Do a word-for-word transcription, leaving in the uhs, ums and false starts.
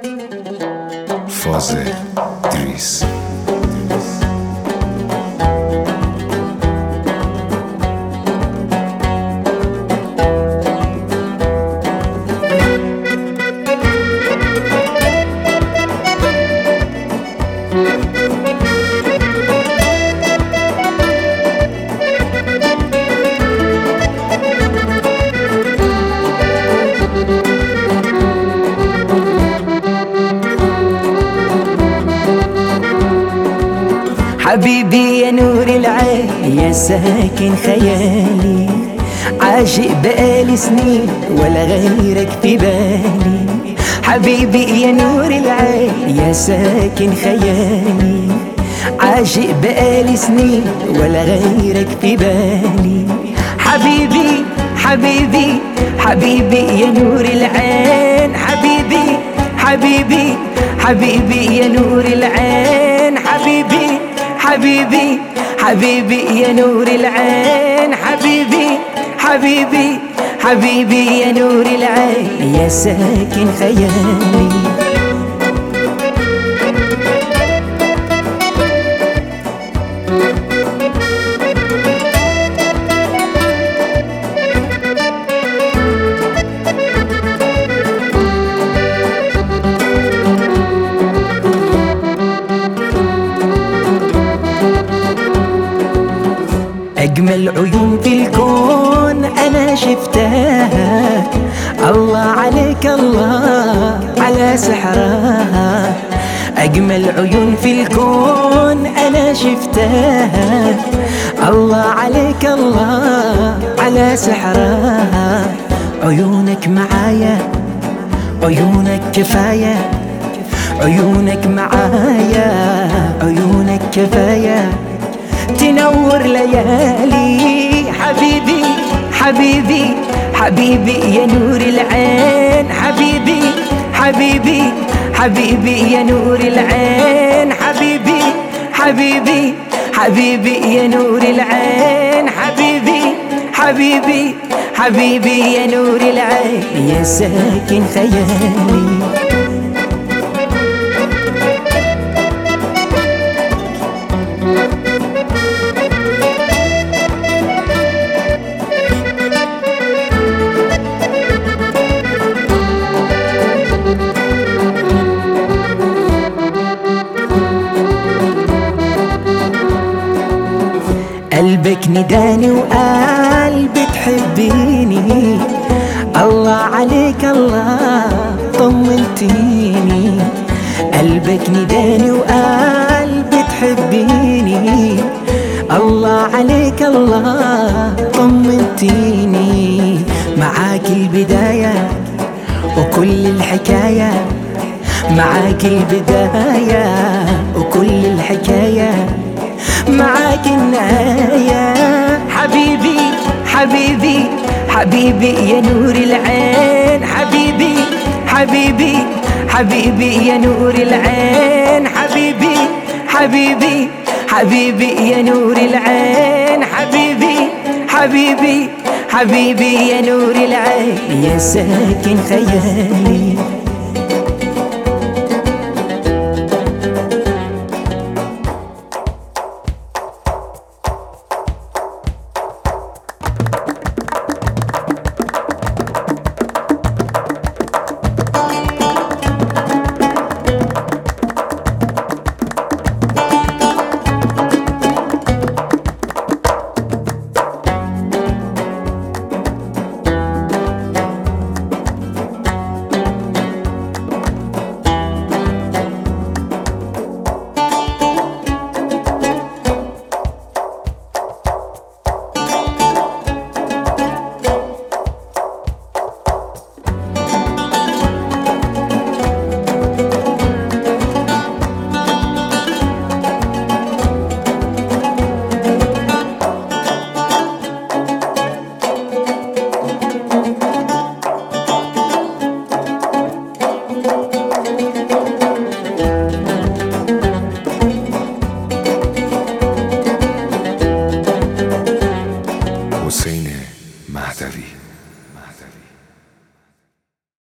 Fazer Tris. حبيبي يا نور العين يا ساكن خيالي، عاشق بقالي سنين ولا غيرك في بالي. حبيبي يا نور العين يا ساكن خيالي، عاشق بقالي سنين ولا غيرك في بالي. حبيبي حبيبي حبيبي يا نور العين، حبيبي حبيبي حبيبي يا نور العين. حبيبي حبيبي حبيبي يا نور العين. حبيبي حبيبي حبيبي يا نور العين يا ساكن خيالي. أجمل عيون في الكون أنا شفتها، الله عليك الله على سحرها. أجمل عيون في الكون أنا شفتها، الله عليك الله على سحرها. عيونك معايا عيونك كفاية، عيونك معايا عيونك كفاية تنور ليالي. حبيبي حبيبي حبيبي يا نور العين. حبيبي حبيبي حبيبي يا نور العين. حبيبي حبيبي حبيبي يا نور العين. حبيبي حبيبي حبيبي يا نور العين يا ساكن خيالي. قلبك نداني وقال بتحبيني، الله عليك الله طمنتيني. قلبك نداني وقال بتحبيني، الله عليك الله طمنتيني. معاك البداية وكل الحكاية، معاك البداية وكل الحكاية، معاك النهاية. حبيبي حبيبي حبيبي يا نور العين. حبيبي حبيبي حبيبي يا نور العين. حبيبي حبيبي حبيبي يا نور العين. حبيبي حبيبي حبيبي يا نور العين يا ساكن خيالي.